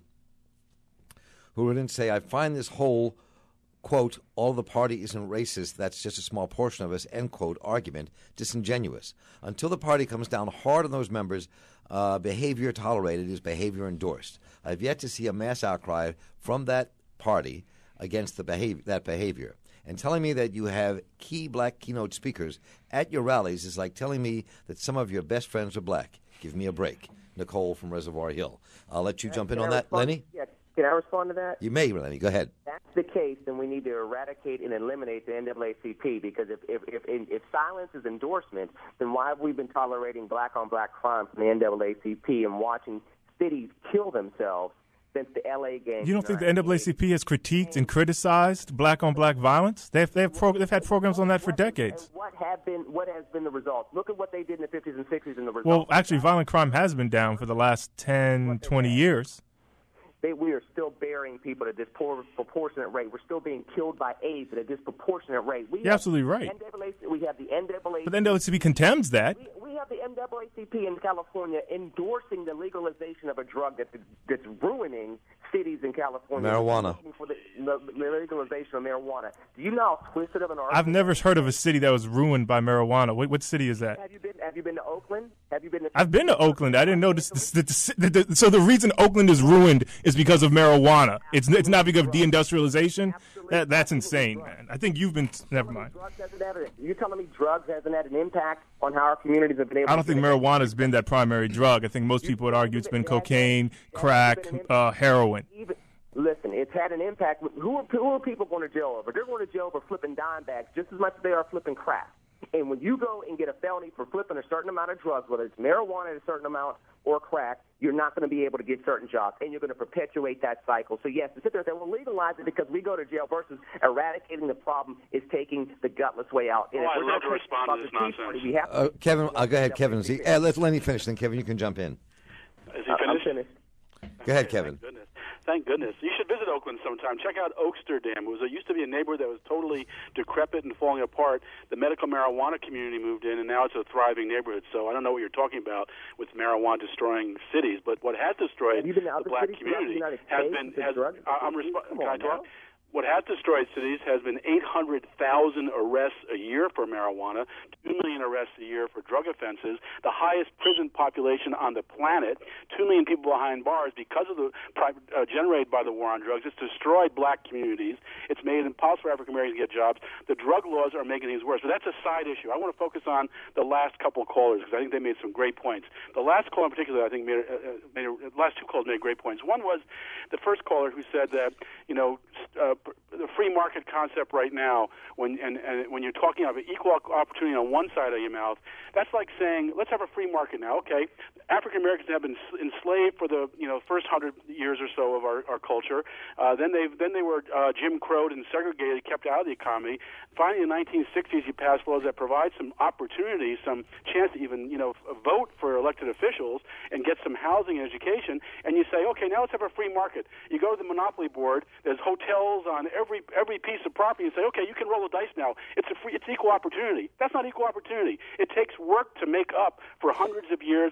who wrote in to say, I find this whole, quote, all the party isn't racist, that's just a small portion of us, end quote, argument, disingenuous. Until the party comes down hard on those members, uh, behavior tolerated is behavior endorsed. I've yet to see a mass outcry from that party against the behavior, that behavior. And telling me that you have key black keynote speakers at your rallies is like telling me that some of your best friends are black. Give me a break. Nicole from Reservoir Hill. I'll let you jump in on that, Lenny. Yeah. Can I respond to that? You may, Lenny. Go ahead. That's the case, then we need to eradicate and eliminate the N double A C P, because if if, if, if silence is endorsement, then why have we been tolerating black-on-black crime from the N double A C P and watching cities kill themselves since the L A gang? You don't think the N double A C P has critiqued and criticized black-on-black violence? They've they've, pro- they've had programs on that for decades. And what have been what has been the results? Look at what they did in the fifties and sixties and the results. Well, actually, violent crime has been down for the last ten, twenty years. They, we are still burying people at a disproportionate rate. We're still being killed by AIDS at a disproportionate rate. We You're absolutely right. N double A C P, we have the N double A C P. But the N double A C P contemns that. We, we have the N double A C P in California endorsing the legalization of a drug that, that's ruining cities in California. Marijuana. For the, the, the legalization of marijuana. Do you know how twisted of an argument? I've never heard of a city that was ruined by marijuana. What, what city is that? Have you been? Have you been to Oakland? Have you been to? I've been to Oakland. I didn't know this. this, this, this the, the, so the reason Oakland is ruined is because of marijuana. It's it's not because of deindustrialization. That, that's insane, man. I think you've been. Never mind. You're telling me drugs hasn't had an impact on how our communities have been able? I don't think marijuana has been that primary drug. I think most people would argue it's been cocaine, crack, uh, heroin. Listen, it's had an impact. Who are, who are people going to jail over? They're going to jail for flipping dime bags just as much as they are flipping crack. And when you go and get a felony for flipping a certain amount of drugs, whether it's marijuana at a certain amount or crack, you're not going to be able to get certain jobs, and you're going to perpetuate that cycle. So, yes, to sit there and say, well, legalize it because we go to jail versus eradicating the problem is taking the gutless way out. And oh, if I'd we're love to going respond to this nonsense. Party, we have to uh, Kevin, I'll go ahead, Kevin. See, uh, let Lenny finish, then, Kevin, you can jump in. Is he uh, finished? I'm finished. Go ahead, Kevin. Thank goodness. Thank goodness. You should visit Oakland sometime. Check out Oaksterdam. It was it used to be a neighborhood that was totally decrepit and falling apart. The medical marijuana community moved in, and now it's a thriving neighborhood. So I don't know what you're talking about with marijuana destroying cities, but what has destroyed the black community has been has. I'm resp- Can I talk? What has destroyed cities has been eight hundred thousand arrests a year for marijuana, two million arrests a year for drug offenses, the highest prison population on the planet, two million people behind bars because of the uh, generated by the war on drugs. It's destroyed black communities. It's made it impossible for African Americans to get jobs. The drug laws are making things worse. But that's a side issue. I want to focus on the last couple of callers because I think they made some great points. The last caller in particular, I think, made, uh, made the last two callers made great points. One was the first caller who said that, you know, uh, the free market concept right now, when and, and when you're talking about equal opportunity on one side of your mouth, that's like saying, let's have a free market now. Okay, African Americans have been enslaved for the you know first hundred years or so of our, our culture. Uh, then they then they were uh, Jim Crowed and segregated, kept out of the economy. Finally, in the nineteen sixties, you passed laws that provide some opportunity, some chance to even you know vote for elected officials and get some housing and education. And you say, okay, now let's have a free market. You go to the Monopoly Board. There's hotels on every every piece of property and say, okay, you can roll the dice now. It's a free, it's equal opportunity. That's not equal opportunity. It takes work to make up for hundreds of years of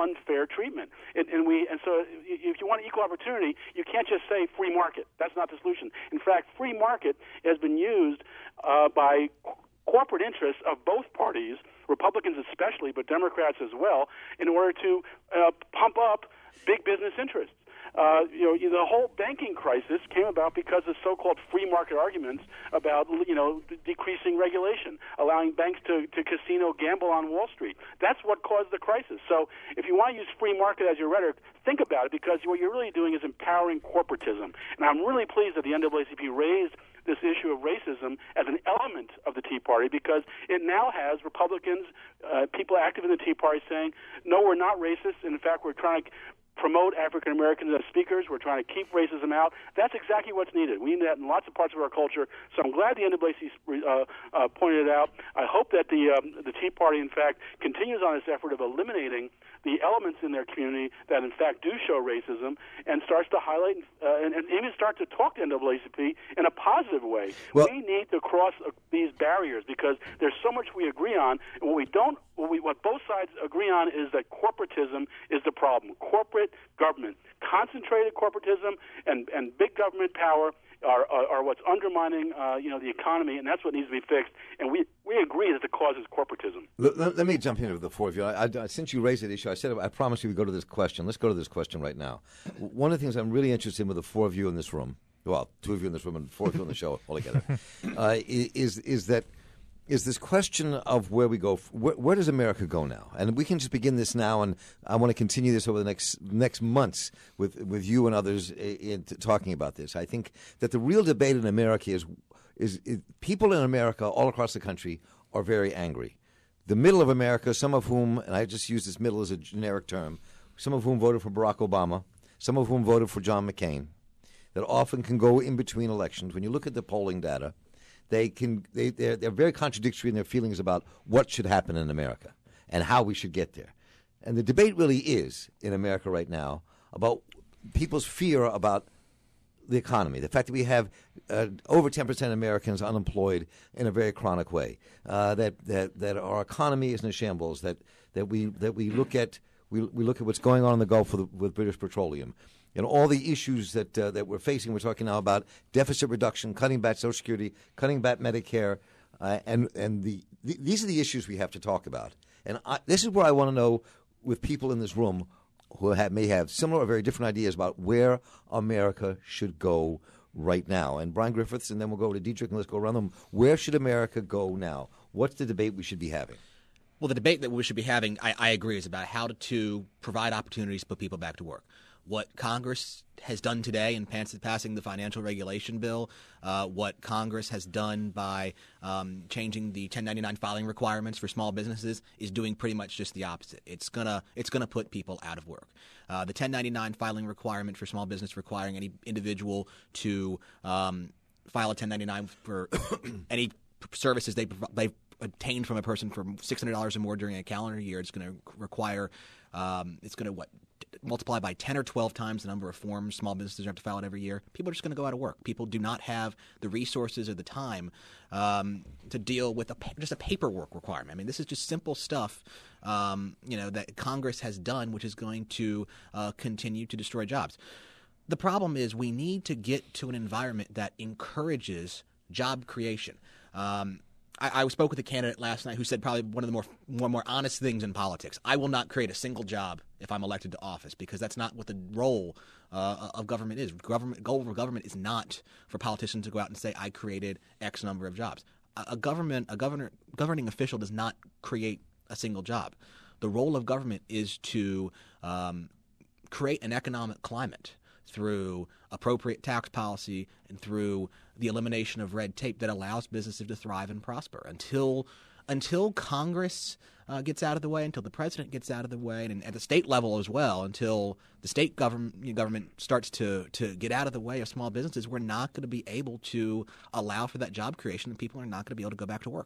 unfair treatment. And, and we and so if you want equal opportunity, you can't just say free market. That's not the solution. In fact, free market has been used uh, by corporate interests of both parties, Republicans especially, but Democrats as well, in order to uh, pump up big business interests. Uh, you know, the whole banking crisis came about because of so-called free market arguments about, you know, d- decreasing regulation, allowing banks to, to casino gamble on Wall Street. That's what caused the crisis. So if you want to use free market as your rhetoric, think about it, because what you're really doing is empowering corporatism. And I'm really pleased that the N double A C P raised this issue of racism as an element of the Tea Party, because it now has Republicans, uh, people active in the Tea Party saying, no, we're not racist. In fact, we're trying to promote African Americans as speakers. We're trying to keep racism out. That's exactly what's needed. We need that in lots of parts of our culture. So I'm glad the N double A C P uh, uh, pointed it out. I hope that the um, the Tea Party, in fact, continues on this effort of eliminating the elements in their community that, in fact, do show racism, and starts to highlight uh, and, and even start to talk to N double A C P in a positive way. Well, we need to cross uh, these barriers, because there's so much we agree on, and what we don't, what, we, what both sides agree on is that corporatism is the problem. Corporate government, concentrated corporatism, and, and big government power are, are, are what's undermining, uh, you know, the economy, and that's what needs to be fixed. And we, we agree that the cause is corporatism. Let, let, let me jump in with the four of you. I, I, since you raised that issue, I said I promised you we'd go to this question. Let's go to this question right now. One of the things I'm really interested in with the four of you in this room, well, two of you in this room and four of you on the show altogether, uh, is is that is this question of where we go. Where, where does America go now? And we can just begin this now, and I want to continue this over the next next months with with you and others in, in talking about this. I think that the real debate in America is, is is people in America all across the country are very angry. The middle of America, some of whom, and I just use this middle as a generic term, some of whom voted for Barack Obama, some of whom voted for John McCain, that often can go in between elections. When you look at the polling data, they can they they're, they're very contradictory in their feelings about what should happen in America and how we should get there. And the debate really is in America right now about people's fear about the economy, the fact that we have uh, over ten percent of Americans unemployed in a very chronic way, uh, that, that that our economy is in a shambles, that that we that we look at we we look at what's going on in the Gulf with, with British Petroleum, and all the issues that uh, that we're facing. We're talking now about deficit reduction, cutting back Social Security, cutting back Medicare, uh, and and the, the these are the issues we have to talk about. And I, this is where I want to know, with people in this room who have, may have similar or very different ideas about where America should go right now. And Brian Griffiths, and then we'll go to Dietrich, and let's go around them. Where should America go now? What's the debate we should be having? Well, the debate that we should be having, I, I agree, is about how to, to provide opportunities to put people back to work. What Congress has done today in passing the financial regulation bill, uh, what Congress has done by um, changing the ten ninety-nine filing requirements for small businesses, is doing pretty much just the opposite. It's gonna it's gonna put people out of work. Uh, the ten ninety-nine filing requirement for small business, requiring any individual to um, file a ten ninety-nine for any services they they obtained from a person for six hundred dollars or more during a calendar year. It's going to require um, it's going to what multiply by ten or twelve times the number of forms small businesses have to file it every year. People are just going to go out of work. People do not have the resources or the time um, to deal with a, just a paperwork requirement. I mean, this is just simple stuff, um, you know, that Congress has done, which is going to uh, continue to destroy jobs. The problem is we need to get to an environment that encourages job creation. Um, I, I spoke with a candidate last night who said probably one of the more, more more honest things in politics. I will not create a single job if I'm elected to office, because that's not what the role uh, of government is. Government goal of government is not for politicians to go out and say, I created X number of jobs. A, a government, a governor, governing official does not create a single job. The role of government is to um, create an economic climate through appropriate tax policy and through the elimination of red tape that allows businesses to thrive and prosper. Until until Congress uh, gets out of the way, until the president gets out of the way, and at the state level as well, until the state government government starts to, to get out of the way of small businesses, we're not going to be able to allow for that job creation, and people are not going to be able to go back to work.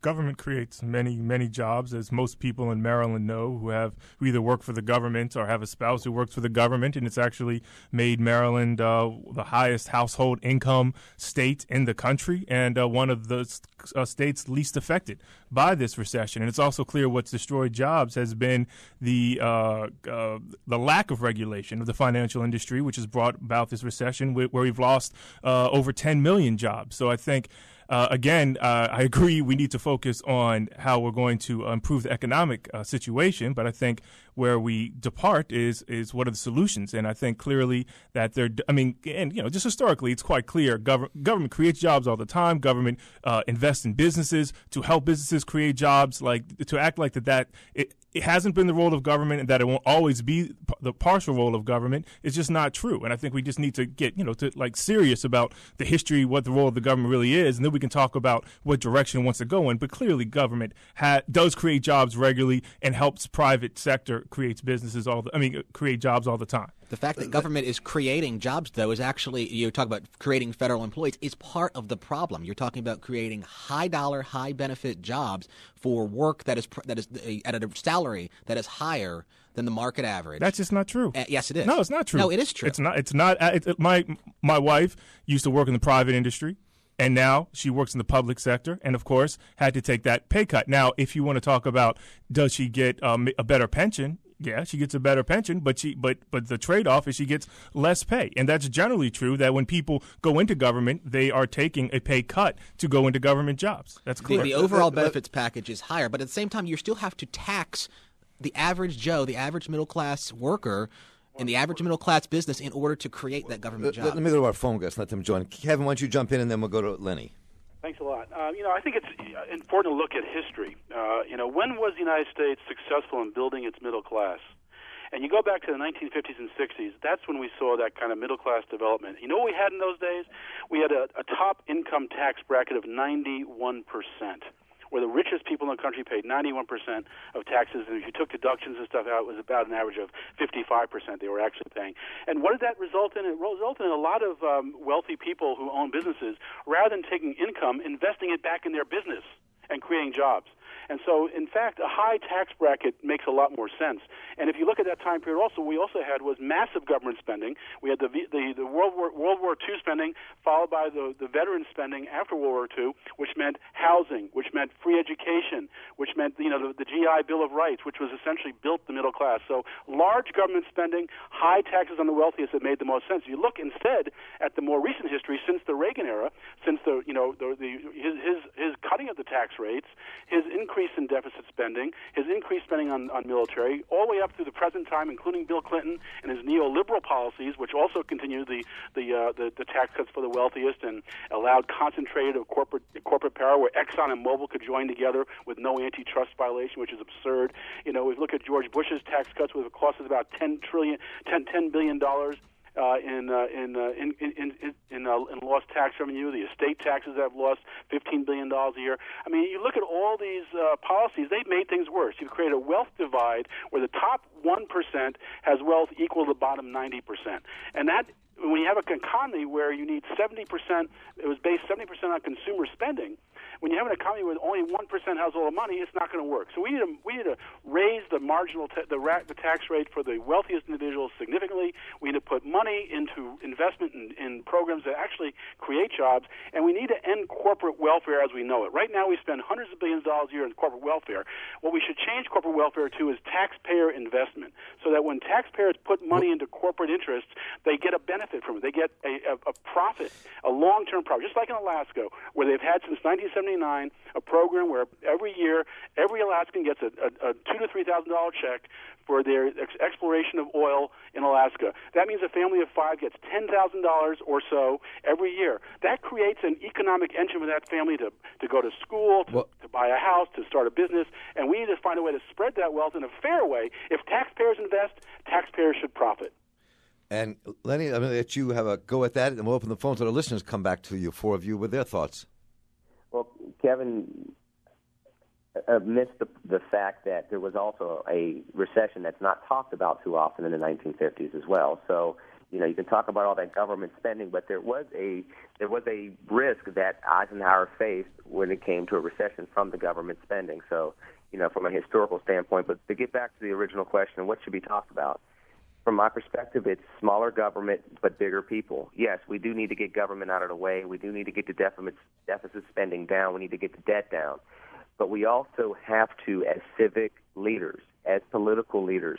government creates many, many jobs, as most people in Maryland know who have who either work for the government or have a spouse who works for the government, and it's actually made Maryland uh, the highest household income state in the country and uh, one of the uh, states least affected by this recession. And it's also clear what's destroyed jobs has been the uh, uh, the lack of regulation of the financial industry, which has brought about this recession, where we've lost uh, over ten million jobs. So I think. Uh, again, uh, I agree we need to focus on how we're going to improve the economic uh, situation, but I think where we depart is is what are the solutions? And I think clearly that they're, I mean, and, you know, just historically, it's quite clear. Gov- government creates jobs all the time. Government uh, invests in businesses to help businesses create jobs. Like, to act like that, that it, it hasn't been the role of government and that it won't always be the partial role of government is just not true. And I think we just need to get, you know, to like serious about the history, what the role of the government really is, and then we can talk about what direction it wants to go in. But clearly government ha- does create jobs regularly and helps private sector creates businesses all the, I mean, create jobs all the time. The fact that government is creating jobs, though, is actually, you talk about creating federal employees, is part of the problem. You're talking about creating high-dollar, high-benefit jobs for work that is that is at a salary that is higher than the market average. That's just not true. Uh, yes, it is. No, it's not true. No, it is true. It's not. It's not. It, it, my my wife used to work in the private industry. And now she works in the public sector and, of course, had to take that pay cut. Now, if you want to talk about does she get um, a better pension, yeah, she gets a better pension, but she but but the trade-off is she gets less pay. And that's generally true that when people go into government, they are taking a pay cut to go into government jobs. That's clear. The, the overall benefits package is higher, but at the same time, you still have to tax the average Joe, the average middle-class worker in the average middle-class business in order to create that government job. Let me go to our phone guest, let them join. Kevin, why don't you jump in, and then we'll go to Lenny. Thanks a lot. Uh, you know, I think it's important to look at history. Uh, you know, when was the United States successful in building its middle class? And you go back to the nineteen fifties and sixties, that's when we saw that kind of middle-class development. You know what we had in those days? We had a, a top income tax bracket of ninety-one percent. Where the richest people in the country paid ninety-one percent of taxes, and if you took deductions and stuff out, it was about an average of fifty-five percent they were actually paying. And what did that result in? It resulted in a lot of um, wealthy people who own businesses, rather than taking income, investing it back in their business and creating jobs. And so, in fact, a high tax bracket makes a lot more sense. And if you look at that time period also, we also had was massive government spending. We had the the, the World War World War Two spending, followed by the, the veteran spending after World War Two, which meant housing, which meant free education, which meant, you know, the, the G I Bill of Rights, which was essentially built the middle class. So large government spending, high taxes on the wealthiest that made the most sense. If you look instead at the more recent history since the Reagan era, since the, you know, the, the his, his, his cutting of the tax rates, his increase in deficit spending, his increased spending on, on military, all the way up through the present time, including Bill Clinton and his neoliberal policies, which also continued the the, uh, the the tax cuts for the wealthiest and allowed concentrated of corporate corporate power, where Exxon and Mobil could join together with no antitrust violation, which is absurd. You know, we look at George Bush's tax cuts, which cost us about ten trillion, ten, ten billion dollars. Uh, in, uh, in, uh, in in in in, uh, in lost tax revenue, the estate taxes have lost fifteen billion dollars a year. I mean, you look at all these uh, policies; they've made things worse. You've created a wealth divide where the top one percent has wealth equal to the bottom ninety percent, and that. When you have an economy where you need seventy percent, it was based seventy percent on consumer spending. When you have an economy where only one percent has all the money, it's not going to work. So we need to we need to raise the marginal ta- the, ra- the tax rate for the wealthiest individuals significantly. We need to put money into investment in, in programs that actually create jobs, and we need to end corporate welfare as we know it. Right now, we spend hundreds of billions of dollars a year in corporate welfare. What we should change corporate welfare to is taxpayer investment, so that when taxpayers put money into corporate interests, they get a benefit from it. They get a, a, a profit, a long-term profit, just like in Alaska, where they've had since nineteen seventy-nine a program where every year every Alaskan gets a, a, a two to three thousand dollar check for their ex- exploration of oil in Alaska. That means a family of five gets ten thousand dollars or so every year. That creates an economic engine for that family to, to go to school, to, well, to buy a house, to start a business, and we need to find a way to spread that wealth in a fair way. If taxpayers invest, taxpayers should profit. And Lenny, I'm going to let you have a go at that, and we'll open the phone to the listeners. Come back to you, four of you, with their thoughts. Well, Kevin uh, missed the, the fact that there was also a recession that's not talked about too often in the nineteen fifties as well. So You know, you can talk about all that government spending, but there was a there was a risk that Eisenhower faced when it came to a recession from the government spending. So, you know, from a historical standpoint. But to get back to the original question, what should be talked about? From my perspective, it's smaller government but bigger people. Yes, we do need to get government out of the way. We do need to get the deficit, deficit spending down. We need to get the debt down. But we also have to, as civic leaders, as political leaders,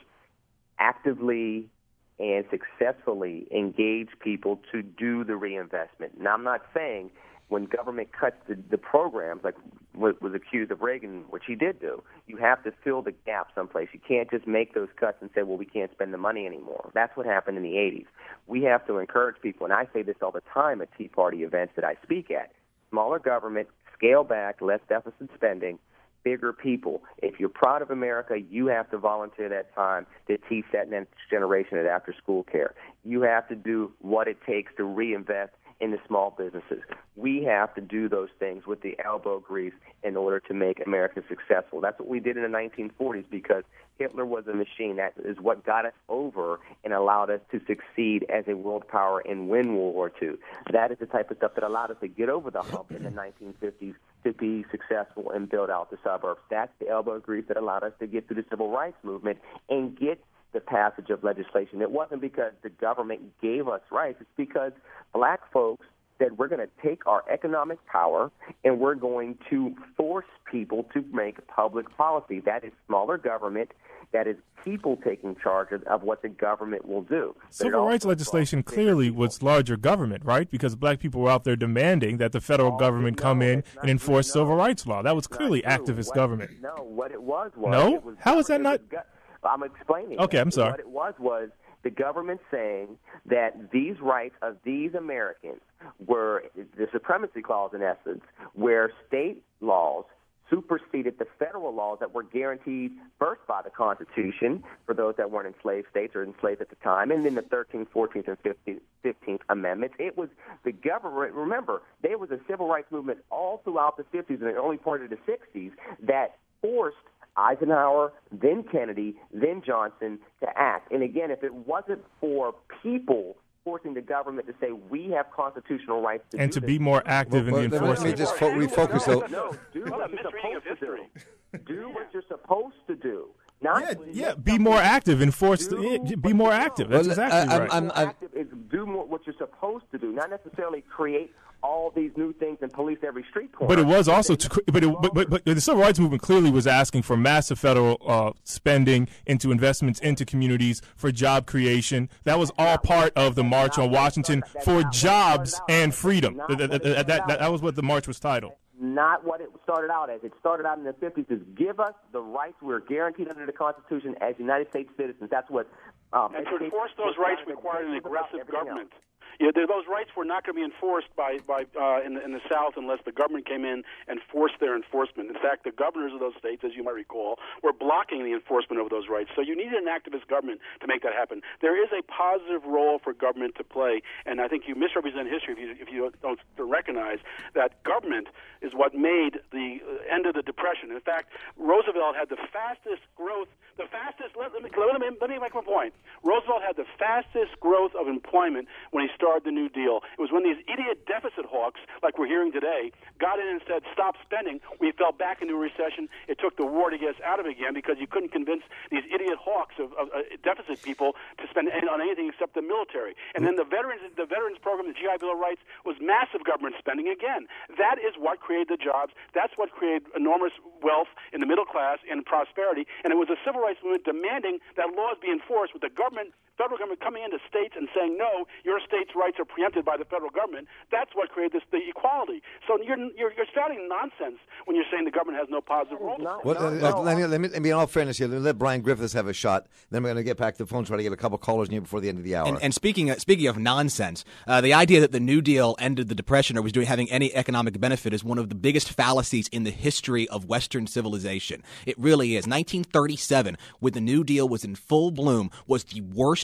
actively and successfully engage people to do the reinvestment. Now, I'm not saying when government cuts the, the programs, like what was accused of Reagan, which he did do, you have to fill the gap someplace. You can't just make those cuts and say, well, we can't spend the money anymore. That's what happened in the eighties. We have to encourage people, and I say this all the time at Tea Party events that I speak at, smaller government, scale back, less deficit spending, bigger people. If you're proud of America, you have to volunteer that time to teach that next generation at after-school care. You have to do what it takes to reinvest in the small businesses. We have to do those things with the elbow grease in order to make America successful. That's what we did in the nineteen forties because Hitler was a machine. That is what got us over and allowed us to succeed as a world power and win World War Two. That is the type of stuff that allowed us to get over the hump in the nineteen fifties to be successful and build out the suburbs. That's the elbow grease that allowed us to get through the civil rights movement and get the passage of legislation. It wasn't because the government gave us rights. It's because black folks said we're going to take our economic power and we're going to force people to make public policy. That is smaller government. That is people taking charge of, of what the government will do. Civil rights legislation clearly was larger government, right? Because black people were out there demanding that the federal oh, government no, come in and enforce no. civil rights law. That was clearly activist what, government. No, what it was was... No? It was How is that not... I'm explaining. Okay, I'm sorry. What it was was the government saying that these rights of these Americans were the supremacy clause, in essence, where state laws superseded the federal laws that were guaranteed first by the Constitution for those that weren't enslaved states or enslaved at the time, and then the thirteenth, fourteenth, and fifteenth Amendments. It was the government, remember, there was a civil rights movement all throughout the fifties and the early part of the sixties that forced Eisenhower, then Kennedy, then Johnson to act. And again, if it wasn't for people forcing the government to say we have constitutional rights to and do to this, be more active well, in the enforcement. Let me just fo- refocus. No, no, do what you're supposed to do. Do what you're supposed to do. Not yeah, yeah. Be more active. Enforce. The, be more active. That's well, exactly I, right. I'm, I'm, active is do more what you're supposed to do, not necessarily create all these new things and police every street corner. But it was also, to, but, it, but, but but the civil rights movement clearly was asking for massive federal uh, spending into investments into communities for job creation. That was all part of the March on Washington for jobs and freedom. That, that, that, that, that was what the march was titled. Not what it started out as. It started out in the fifties is give us the rights we're guaranteed under the Constitution as United States citizens. That's what. Um, and to enforce those rights required an aggressive government. Yeah, those rights were not going to be enforced by, by uh, in, the, in the South unless the government came in and forced their enforcement. In fact, the governors of those states, as you might recall, were blocking the enforcement of those rights. So you needed an activist government to make that happen. There is a positive role for government to play, and I think you misrepresent history if you, if you don't recognize that government is what made the end of the Depression. In fact, Roosevelt had the fastest growth, the fastest, let, let, me, let, me, let me make my point. Roosevelt had the fastest growth of employment when he started the New Deal. It was when these idiot deficit hawks, like we're hearing today, got in and said, stop spending. We fell back into a recession. It took the war to get us out of it again because you couldn't convince these idiot hawks of, of uh, deficit people to spend on anything except the military. And then the veterans, the veterans program, the G I Bill of Rights, was massive government spending again. That is what created the jobs. That's what created enormous wealth in the middle class and prosperity. And it was a civil rights movement demanding that laws be enforced with the government, federal government coming into states and saying, no, your state's rights are preempted by the federal government. That's what created this, the equality. So you're, you're, you're starting nonsense when you're saying the government has no positive role. No, well, no, uh, no. let, me, let, me, let me, in all fairness here, let Brian Griffiths have a shot. Then we're going to get back to the phone, try to get a couple callers in here before the end of the hour. And, and speaking of, speaking of nonsense, uh, the idea that the New Deal ended the Depression or was doing having any economic benefit is one of the biggest fallacies in the history of Western civilization. It really is. nineteen thirty-seven, when the New Deal was in full bloom, was the worst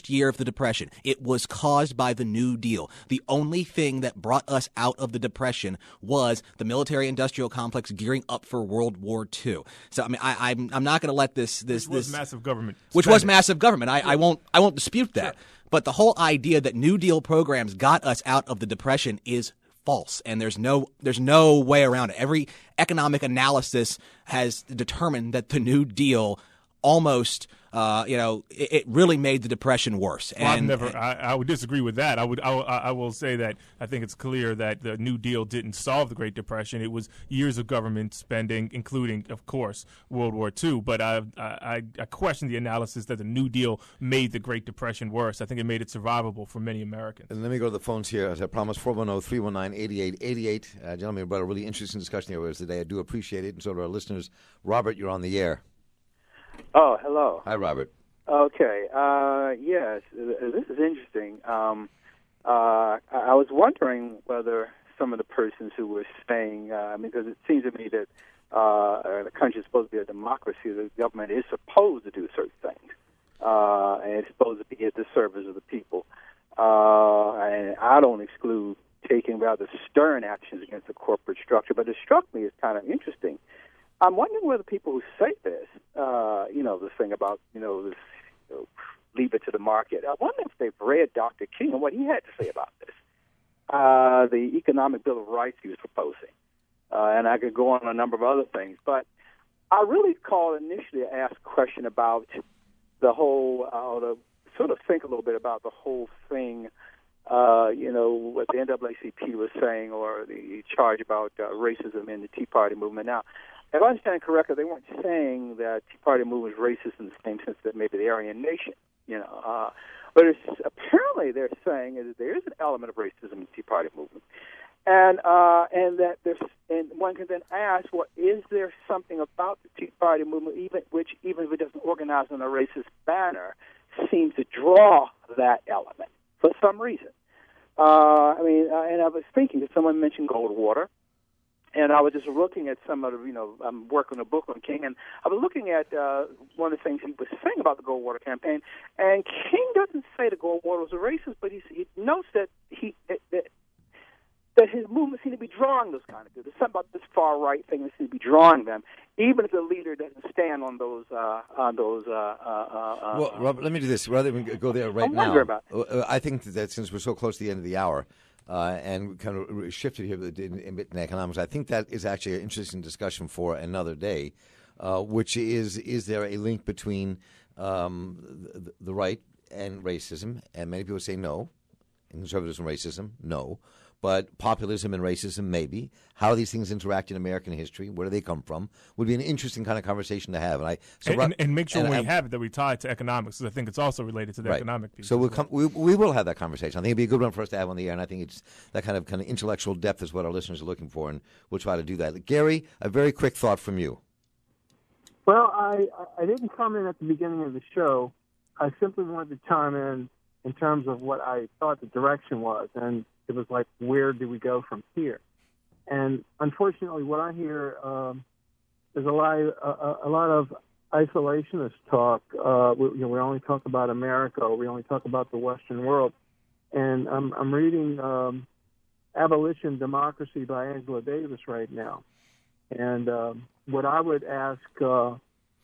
worst year of the Depression. It was caused by the New Deal. The only thing that brought us out of the Depression was the military-industrial complex gearing up for World War Two. So I mean, I, I'm I'm not going to let this this which was this massive government, which spending. was massive government. I, I won't I won't dispute that. Sure. But the whole idea that New Deal programs got us out of the Depression is false, and there's no there's no way around it. Every economic analysis has determined that the New Deal almost, uh, you know, it, it really made the Depression worse. Well, and, I've never. and, I, I would disagree with that. I would. I, will- I will say that I think it's clear that the New Deal didn't solve the Great Depression. It was years of government spending, including, of course, World War Two. But I, I, I question the analysis that the New Deal made the Great Depression worse. I think it made it survivable for many Americans. And let me go to the phones here. As I promised, four one zero, three one nine, eight eight eight eight. Uh, gentlemen, we brought a really interesting discussion here with us today. I do appreciate it, and so do our listeners. Robert, you're on the air. Oh, hello. Hi, Robert. Okay. Uh, yes, this is interesting. Um, uh, I was wondering whether some of the persons who were saying, uh, because it seems to me that uh, the country is supposed to be a democracy, the government is supposed to do certain things, uh, and it's supposed to be at the service of the people. Uh, and I don't exclude taking rather stern actions against the corporate structure, but it struck me as kind of interesting. I'm wondering whether people who say this, uh, you know, this thing about, you know, this, you know, leave it to the market, I wonder if they've read Doctor King and what he had to say about this, uh, the Economic Bill of Rights he was proposing. Uh, and I could go on a number of other things. But I really called initially to ask a question about the whole, uh, to sort of think a little bit about the whole thing, uh, you know, what the N double A C P was saying, or the charge about uh, racism in the Tea Party movement. Now, if I understand correctly, they weren't saying that Tea Party movement was racist in the same sense that maybe the Aryan Nation, you know. Uh, but it's, apparently they're saying that there is an element of racism in the Tea Party movement. And uh, and that there's, and one can then ask, well, is there something about the Tea Party movement, even which, even if it doesn't organize on a racist banner, seems to draw that element for some reason? Uh, I mean, uh, and I was thinking, someone mentioned Goldwater. And I was just looking at some of the, you know, I'm working on a book on King, and I was looking at uh, one of the things he was saying about the Goldwater campaign. And King doesn't say that Goldwater was a racist, but he, he notes that he that, that, that his movement seemed to be drawing those kind of people. There's something about this far right thing that seems to be drawing them, even if the leader doesn't stand on those uh, on those. Uh, uh, well, Robert, let me do this rather than go there right I'm now. About I think that since we're so close to the end of the hour. Uh, and kind of shifted here in, in, in economics. I think that is actually an interesting discussion for another day, uh, which is, is there a link between um, the, the right and racism? And many people say no. And conservatism and racism, no. But populism and racism, maybe. How these things interact in American history, where do they come from, would be an interesting kind of conversation to have. And I so and, and, and make sure and when I, we have it that we tie it to economics, because I think it's also related to the right. economic piece. So we'll well. come, we, we will have that conversation. I think it'd be a good one for us to have on the air, and I think it's that kind of kind of intellectual depth is what our listeners are looking for, and we'll try to do that. Gary, a very quick thought from you. Well, I, I didn't comment at the beginning of the show. I simply wanted to chime in in terms of what I thought the direction was, and it was like, where do we go from here? And unfortunately, what I hear um, is a lot, a, a lot of isolationist talk. Uh, we, you know, we only talk about America, or we only talk about the Western world. And I'm, I'm reading um, Abolition Democracy by Angela Davis right now. And um, what I would ask uh,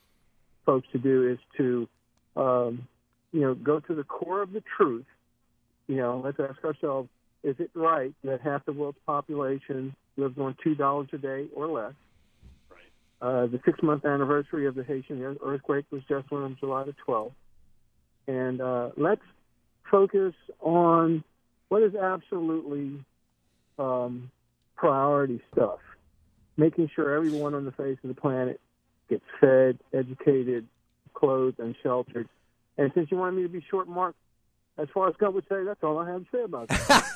folks to do is to, um, you know, go to the core of the truth. You know, let's ask ourselves, is it right that half the world's population lives on two dollars a day or less? Right. Uh, the six-month anniversary of the Haitian earthquake was just on July the twelfth. And uh, let's focus on what is absolutely um, priority stuff, making sure everyone on the face of the planet gets fed, educated, clothed, and sheltered. And since you wanted me to be short, Mark, as far as Scott would say, that's all I have to say about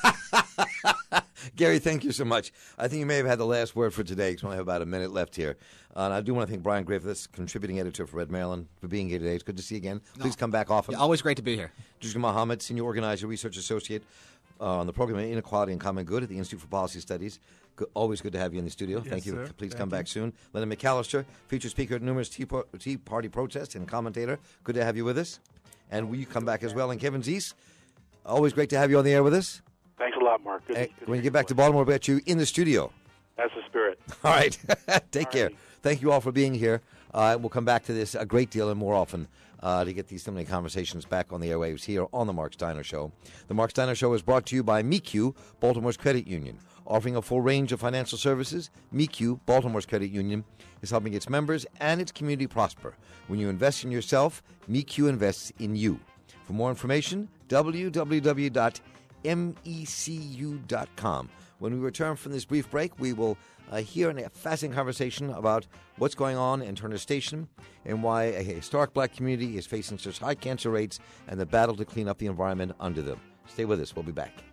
that. Gary, thank you so much. I think you may have had the last word for today because we only have about a minute left here. Uh, and I do want to thank Brian Griffiths, contributing editor for Red Maryland, for being here today. It's good to see you again. Please come back often. Yeah, always great to be here. Jujka Mohammed, senior organizer, research associate uh, on the program on inequality and common good at the Institute for Policy Studies. Good, always good to have you in the studio. Yes, thank you. sir. Please Thank come you. back soon. Lennon McAllister, featured speaker at numerous Tea, Tea Party protests and commentator. Good to have you with us. And will you come back as well? And Kevin Zeese, always great to have you on the air with us. Thanks a lot, Mark. Good, And good when you to get back to Baltimore, we'll get you in the studio. That's the spirit. All right. Take All care. righty. Thank you all for being here. Uh, we'll come back to this a great deal and more often uh, to get these similar conversations back on the airwaves here on The Mark Steiner Show. The Mark Steiner Show is brought to you by M E C U, Baltimore's credit union. Offering a full range of financial services, M E C U, Baltimore's credit union, is helping its members and its community prosper. When you invest in yourself, M E C U invests in you. For more information, w w w dot m e c u dot com. When we return from this brief break, we will uh, hear a fascinating conversation about what's going on in Turner Station and why a historic black community is facing such high cancer rates and the battle to clean up the environment under them. Stay with us. We'll be back.